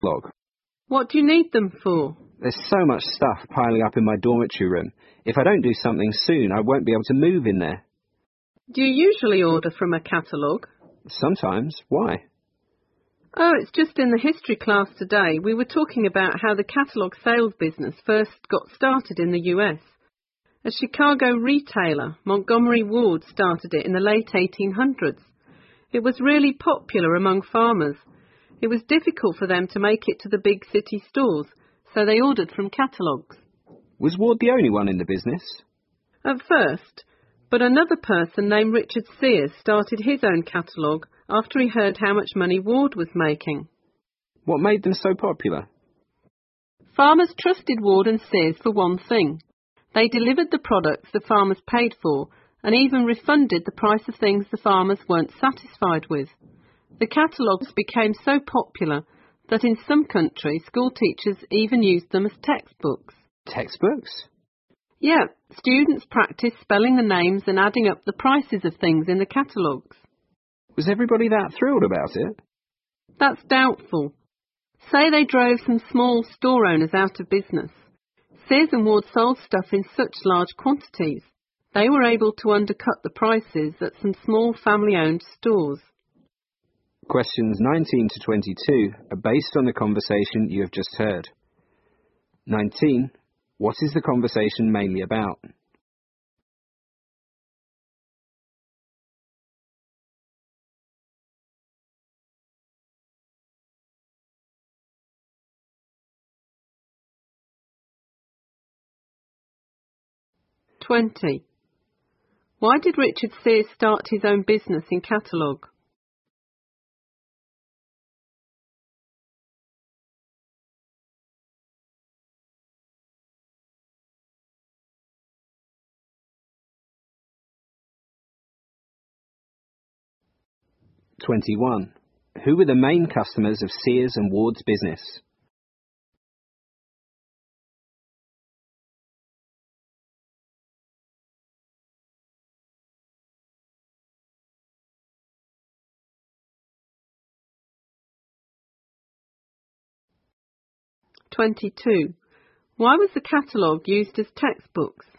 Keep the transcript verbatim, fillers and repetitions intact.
catalogue. What do you need them for? There's so much stuff piling up in my dormitory room. If I don't do something soon, I won't be able to move in there. Do you usually order from a catalogue? Sometimes. Why? Oh, it's just in the history class today we were talking about how the catalogue sales business first got started in the U S. A Chicago retailer, Montgomery Ward, started it in the late eighteen hundreds. It was really popular among farmers. It was difficult for them to make it to the big city stores, so they ordered from catalogues. Was Ward the only one in the business? At first, but another person named Richard Sears started his own catalogue after he heard how much money Ward was making. What made them so popular? Farmers trusted Ward and Sears for one thing. They delivered the products the farmers paid for and even refunded the price of things the farmers weren't satisfied with. The catalogues became so popular that in some countries school teachers even used them as textbooks. Textbooks? Yeah, students practiced spelling the names and adding up the prices of things in the catalogues. Was everybody that thrilled about it? That's doubtful. Say they drove some small store owners out of business. Sears and Ward sold stuff in such large quantities. They were able to undercut the prices at some small family-owned stores. Questions nineteen to twenty-two are based on the conversation you have just heard. nineteen. What is the conversation mainly about? twenty. Why did Richard Sears start his own business in catalogue? twenty-one. Who were the main customers of Sears and Ward's business? twenty-two. Why was the catalogue used as textbooks?